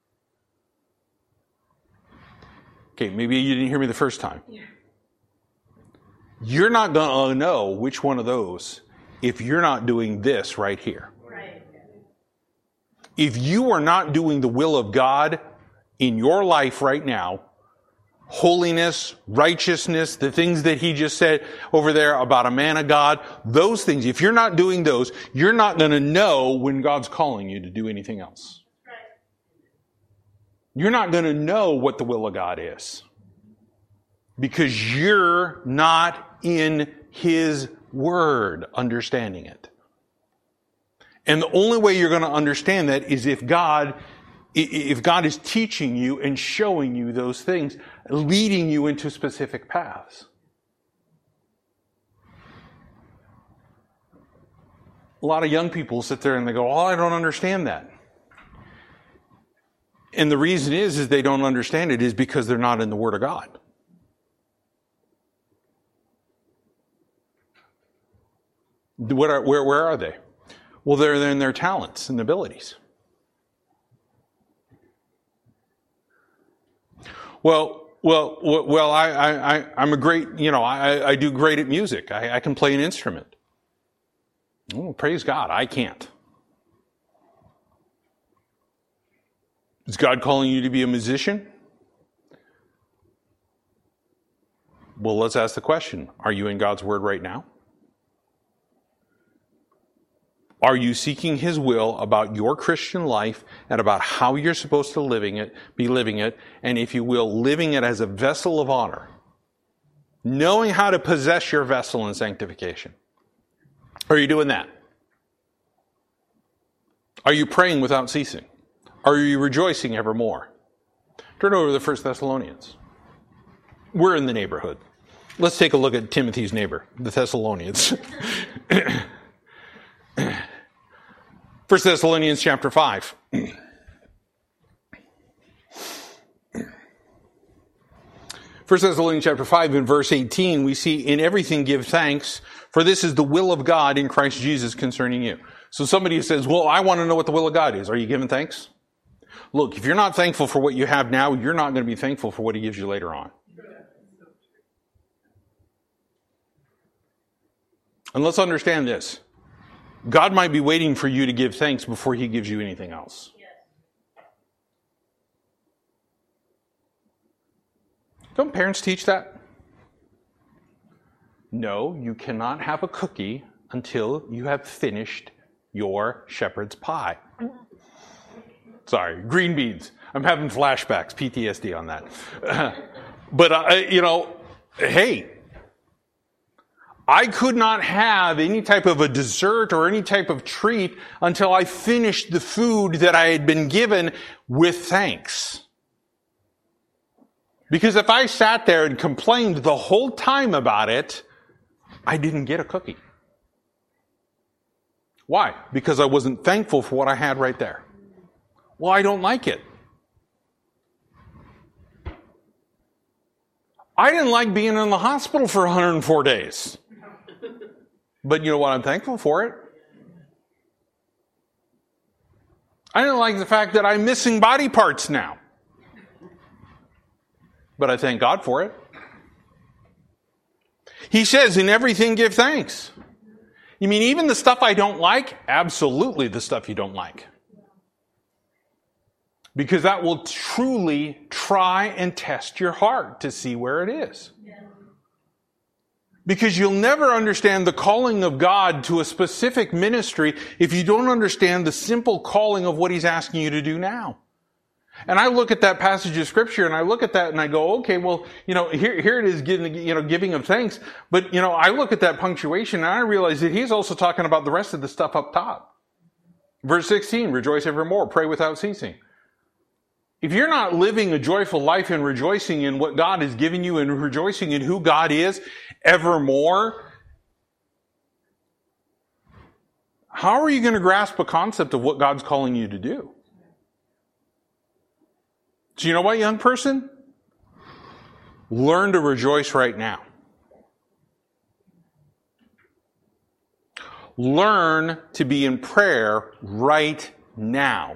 Okay, maybe you didn't hear me the first time. Yeah. You're not going to know which one of those if you're not doing this right here. Right. If you are not doing the will of God in your life right now, holiness, righteousness, the things that he just said over there about a man of God, those things, if you're not doing those, you're not going to know when God's calling you to do anything else. Right. You're not going to know what the will of God is. Because you're not in His Word understanding it. And the only way you're going to understand that is if God is teaching you and showing you those things, leading you into specific paths. A lot of young people sit there and they go, oh, I don't understand that. And the reason is they don't understand it is because they're not in the Word of God. Where are they? Well, they're in their talents and abilities. Well, I'm a great, I do great at music. I can play an instrument. Oh, praise God, I can't. Is God calling you to be a musician? Well, let's ask the question. Are you in God's Word right now? Are you seeking His will about your Christian life and about how you're supposed to be living it, and if you will, living it as a vessel of honor? Knowing how to possess your vessel in sanctification. Are you doing that? Are you praying without ceasing? Are you rejoicing evermore? Turn over to the 1 Thessalonians. We're in the neighborhood. Let's take a look at Timothy's neighbor, the Thessalonians. 1 Thessalonians chapter 5. 1 Thessalonians chapter 5 and verse 18, we see, in everything give thanks, for this is the will of God in Christ Jesus concerning you. So somebody says, well, I want to know what the will of God is. Are you giving thanks? Look, if you're not thankful for what you have now, you're not going to be thankful for what He gives you later on. And let's understand this. God might be waiting for you to give thanks before He gives you anything else. Don't parents teach that? No, you cannot have a cookie until you have finished your shepherd's pie. Sorry, green beans. I'm having flashbacks, PTSD on that. Hey, I could not have any type of a dessert or any type of treat until I finished the food that I had been given with thanks. Because if I sat there and complained the whole time about it, I didn't get a cookie. Why? Because I wasn't thankful for what I had right there. Well, I don't like it. I didn't like being in the hospital for 104 days. But you know what? I'm thankful for it. I didn't like the fact that I'm missing body parts now. But I thank God for it. He says, in everything give thanks. You mean even the stuff I don't like? Absolutely the stuff you don't like. Because that will truly try and test your heart to see where it is. Because you'll never understand the calling of God to a specific ministry if you don't understand the simple calling of what He's asking you to do now. And I look at that passage of Scripture and I look at that and I go, okay, well, here it is giving of thanks. But, I look at that punctuation and I realize that He's also talking about the rest of the stuff up top. Verse 16, rejoice evermore, pray without ceasing. If you're not living a joyful life and rejoicing in what God has given you and rejoicing in who God is evermore, how are you going to grasp a concept of what God's calling you to do? So you know what, young person? Learn to rejoice right now. Learn to be in prayer right now.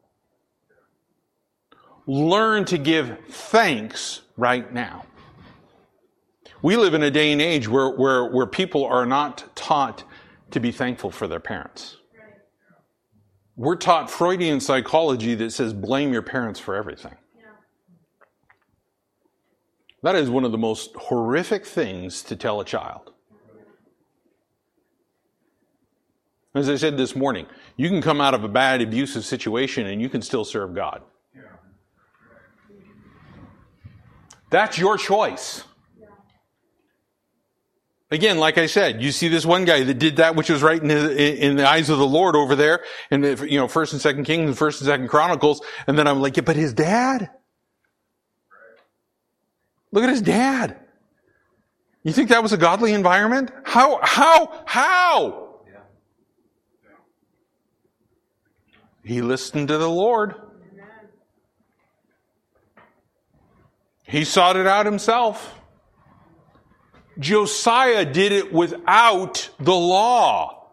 Learn to give thanks right now. We live in a day and age where people are not taught to be thankful for their parents. We're taught Freudian psychology that says blame your parents for everything. That is one of the most horrific things to tell a child. As I said this morning, you can come out of a bad, abusive situation and you can still serve God. That's your choice. Again, like I said, you see this one guy that did that which was right in the eyes of the Lord over there in the, 1st and 2nd Kings and 1st and 2nd Chronicles, and then I'm like, yeah, but his dad? Look at his dad. You think that was a godly environment? How? He listened to the Lord. He sought it out himself. Josiah did it without the law.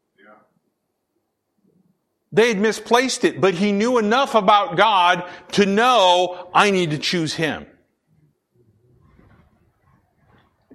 They had misplaced it, but he knew enough about God to know, I need to choose him.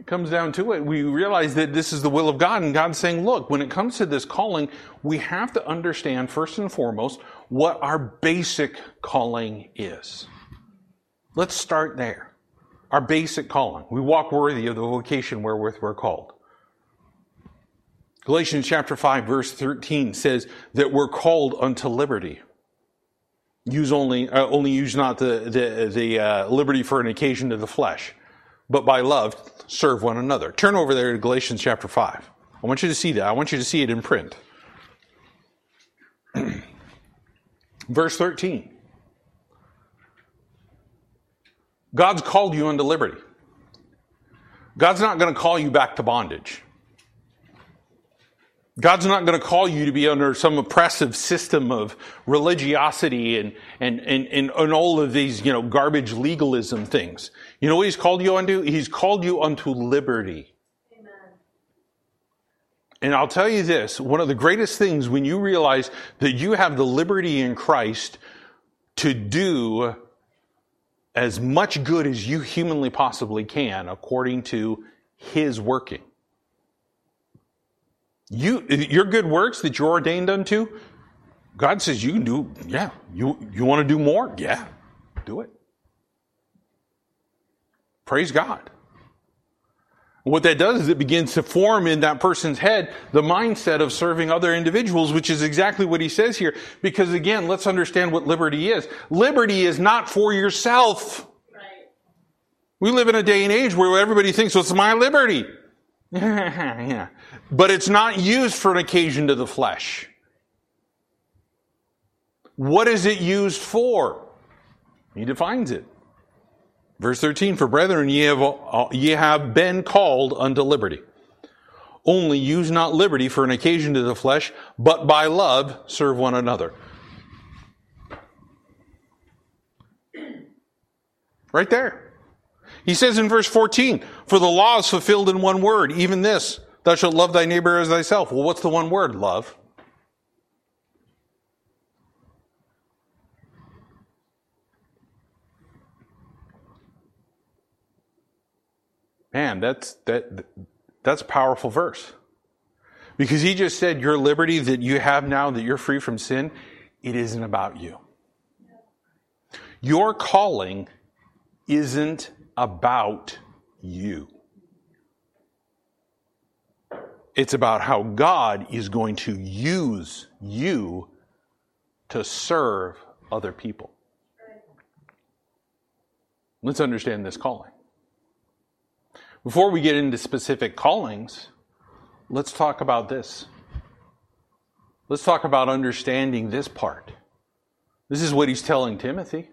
it comes down to it, we realize that this is the will of God, and God's saying, look, when it comes to this calling, we have to understand first and foremost what our basic calling is. Let's start there. Our basic calling. We walk worthy of the vocation wherewith we're called. Galatians chapter 5 verse 13 says that we're called unto liberty. Use only use not the liberty for an occasion to the flesh, but by love serve one another. Turn over there to Galatians chapter 5. I want you to see that. I want you to see it in print. Verse 13. God's called you unto liberty. God's not going to call you back to bondage. God's not going to call you to be under some oppressive system of religiosity and all of these, garbage legalism things. You know what He's called you unto? He's called you unto liberty. Amen. And I'll tell you this, one of the greatest things when you realize that you have the liberty in Christ to do as much good as you humanly possibly can according to His working. Your good works that you're ordained unto, God says you can do, yeah. You want to do more? Yeah, do it. Praise God. What that does is it begins to form in that person's head the mindset of serving other individuals, which is exactly what he says here. Because again, let's understand what liberty is. Liberty is not for yourself. Right. We live in a day and age where everybody thinks, well, it's my liberty. Yeah. But it's not used for an occasion to the flesh. What is it used for? He defines it. Verse 13, for brethren, ye have been called unto liberty. Only use not liberty for an occasion to the flesh, but by love serve one another. Right there. He says in verse 14, for the law is fulfilled in one word, even this, thou shalt love thy neighbor as thyself. Well, what's the one word? Love. Man, that's a powerful verse. Because he just said your liberty that you have now, that you're free from sin, it isn't about you. Your calling isn't about you. It's about how God is going to use you to serve other people. Let's understand this calling. Before we get into specific callings, let's talk about this. Let's talk about understanding this part. This is what he's telling Timothy.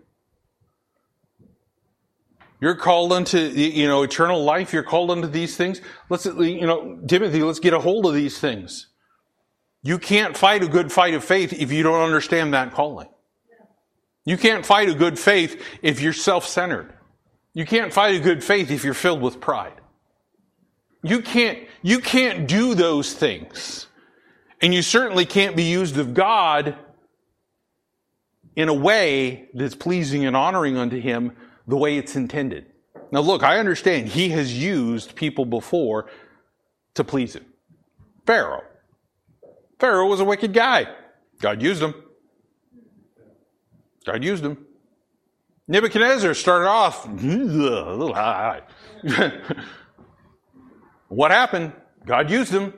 You're called unto, eternal life. You're called unto these things. Timothy, let's get a hold of these things. You can't fight a good fight of faith if you don't understand that calling. You can't fight a good faith if you're self-centered. You can't fight a good faith if you're filled with pride. You can't do those things. And you certainly can't be used of God in a way that's pleasing and honoring unto Him the way it's intended. Now look, I understand He has used people before to please Him. Pharaoh. Pharaoh was a wicked guy. God used him. God used him. Nebuchadnezzar started off a little high. What happened? God used him.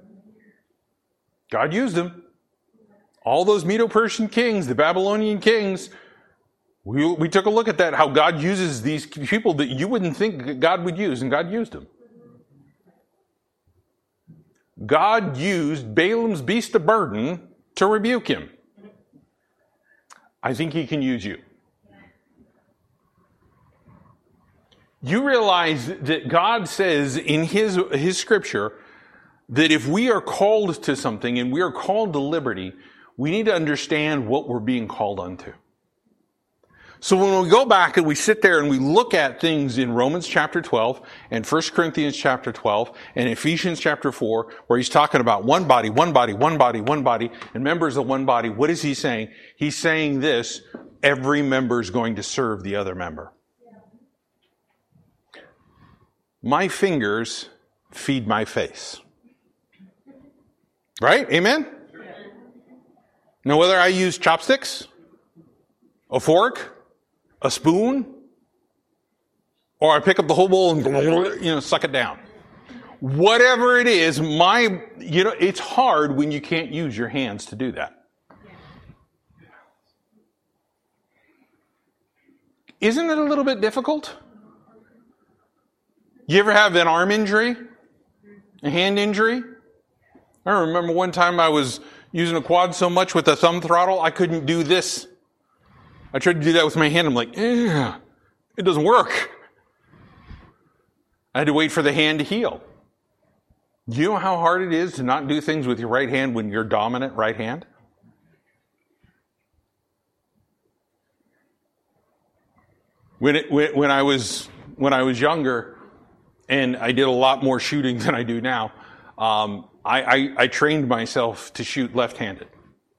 God used him. All those Medo-Persian kings, the Babylonian kings, we took a look at that, how God uses these people that you wouldn't think God would use, and God used them. God used Balaam's beast of burden to rebuke him. I think He can use you. You realize that God says in His scripture that if we are called to something and we are called to liberty, we need to understand what we're being called unto. So when we go back and we sit there and we look at things in Romans chapter 12 and 1 Corinthians chapter 12 and Ephesians chapter 4, where he's talking about one body, one body, one body, one body, and members of one body, what is he saying? He's saying this, every member is going to serve the other member. My fingers feed my face. Right? Amen? Now, whether I use chopsticks, a fork, a spoon, or I pick up the whole bowl and, suck it down. Whatever it is, it's hard when you can't use your hands to do that. Isn't it a little bit difficult? You ever have an arm injury? A hand injury? I remember one time I was using a quad so much with the thumb throttle, I couldn't do this. I tried to do that with my hand. I'm like, it doesn't work. I had to wait for the hand to heal. Do you know how hard it is to not do things with your right hand when you're dominant right hand? When I was younger, and I did a lot more shooting than I do now, I trained myself to shoot left-handed.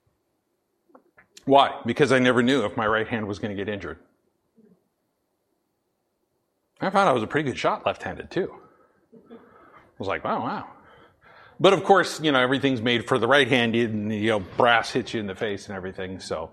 Why? Because I never knew if my right hand was going to get injured. I found I was a pretty good shot left-handed too. I was like, wow. But of course, everything's made for the right-handed, and brass hits you in the face and everything. So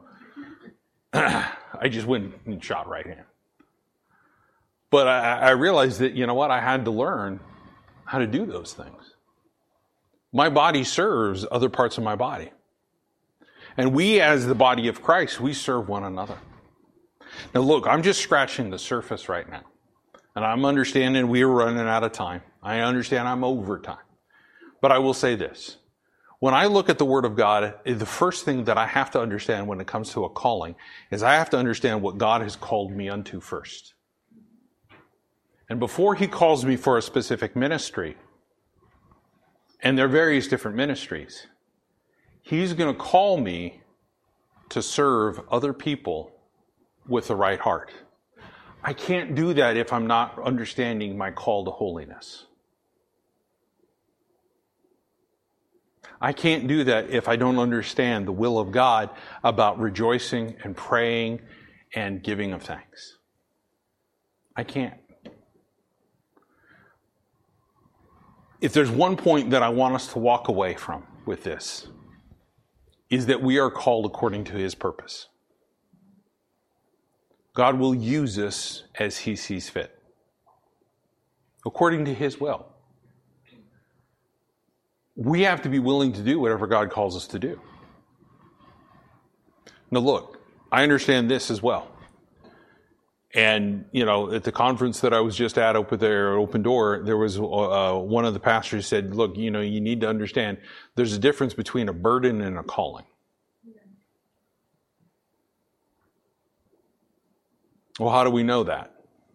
I just went and shot right hand. But I realized that, I had to learn how to do those things. My body serves other parts of my body. And we, as the body of Christ, we serve one another. Now look, I'm just scratching the surface right now. And I'm understanding we're running out of time. I understand I'm over time. But I will say this. When I look at the Word of God, the first thing that I have to understand when it comes to a calling is I have to understand what God has called me unto first. And before He calls me for a specific ministry, and there are various different ministries, He's going to call me to serve other people with the right heart. I can't do that if I'm not understanding my call to holiness. I can't do that if I don't understand the will of God about rejoicing and praying and giving of thanks. I can't. If there's one point that I want us to walk away from with this, is that we are called according to His purpose. God will use us as He sees fit, according to His will. We have to be willing to do whatever God calls us to do. Now look, I understand this as well. And, at the conference that I was just at over there at Open Door, there was one of the pastors said, look, you need to understand there's a difference between a burden and a calling. Well, how do we know that?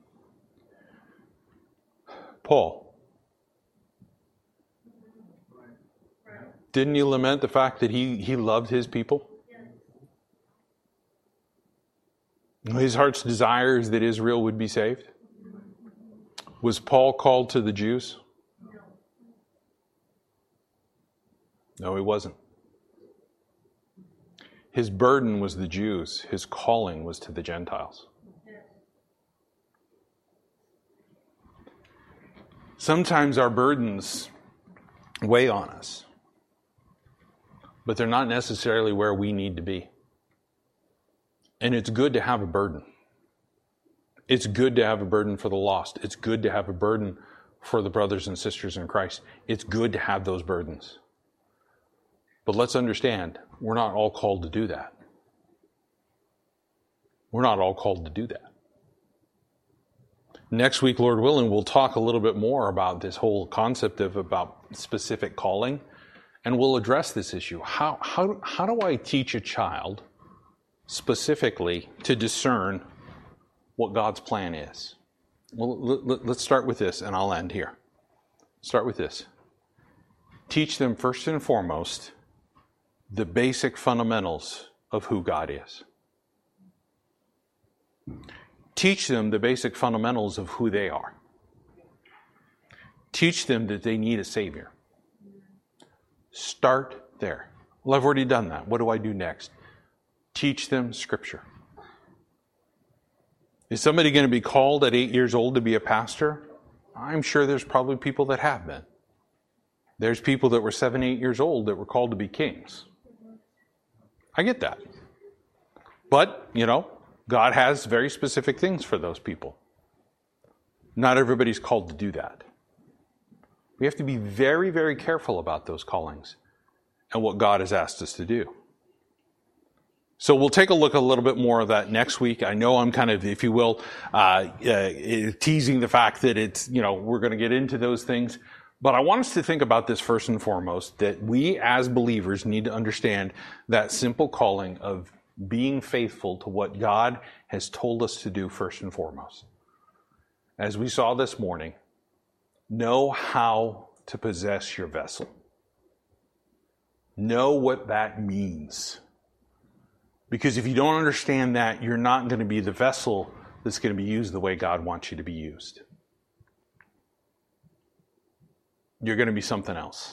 Paul. Didn't he lament the fact that he loved his people? His heart's desire is that Israel would be saved. Was Paul called to the Jews? No, he wasn't. His burden was the Jews. His calling was to the Gentiles. Sometimes our burdens weigh on us, but they're not necessarily where we need to be. And it's good to have a burden. It's good to have a burden for the lost. It's good to have a burden for the brothers and sisters in Christ. It's good to have those burdens. But let's understand, we're not all called to do that. We're not all called to do that. Next week, Lord willing, we'll talk a little bit more about this whole concept about specific calling, and we'll address this issue. How do I teach a child specifically to discern what God's plan is? Well, let's start with this, and I'll end here. Start with this. Teach them first and foremost the basic fundamentals of who God is. Teach them the basic fundamentals of who they are. Teach them that they need a Savior. Start there. Well, I've already done that. What do I do next? Teach them Scripture. Is somebody going to be called at 8 years old to be a pastor? I'm sure there's probably people that have been. There's people that were 7, 8 years old that were called to be kings. I get that. But, God has very specific things for those people. Not everybody's called to do that. We have to be very, very careful about those callings and what God has asked us to do. So we'll take a look a little bit more of that next week. I know I'm kind of, if you will, teasing the fact that it's, we're going to get into those things. But I want us to think about this first and foremost, that we as believers need to understand that simple calling of being faithful to what God has told us to do first and foremost. As we saw this morning, know how to possess your vessel. Know what that means. Because if you don't understand that, you're not going to be the vessel that's going to be used the way God wants you to be used. You're going to be something else.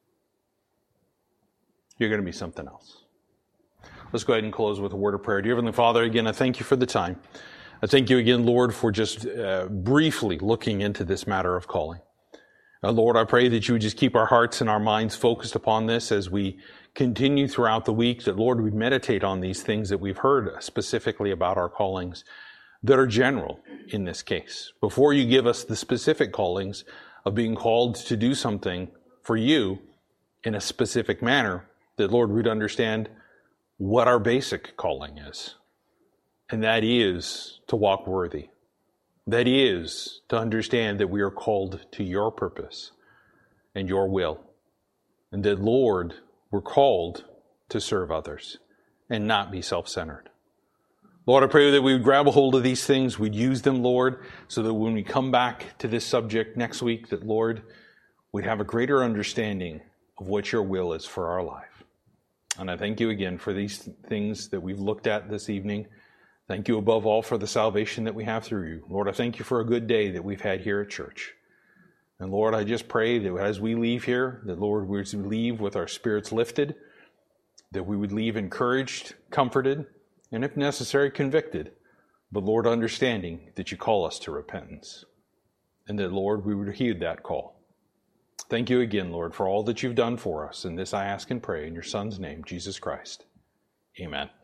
You're going to be something else. Let's go ahead and close with a word of prayer. Dear Heavenly Father, again, I thank you for the time. I thank you again, Lord, for just briefly looking into this matter of calling. Lord, I pray that you would just keep our hearts and our minds focused upon this as we continue throughout the week, that, Lord, we meditate on these things that we've heard specifically about our callings that are general in this case. Before you give us the specific callings of being called to do something for you in a specific manner, that, Lord, we'd understand what our basic calling is. And that is to walk worthy. That is to understand that we are called to your purpose and your will. And that, Lord, we're called to serve others and not be self-centered. Lord, I pray that we would grab a hold of these things, we'd use them, Lord, so that when we come back to this subject next week, that, Lord, we'd have a greater understanding of what your will is for our life. And I thank you again for these things that we've looked at this evening. Thank you above all for the salvation that we have through you. Lord, I thank you for a good day that we've had here at church. And Lord, I just pray that as we leave here, that, Lord, we would leave with our spirits lifted, that we would leave encouraged, comforted, and if necessary, convicted. But Lord, understanding that you call us to repentance. And that, Lord, we would heed that call. Thank you again, Lord, for all that you've done for us. And this I ask and pray in your Son's name, Jesus Christ. Amen.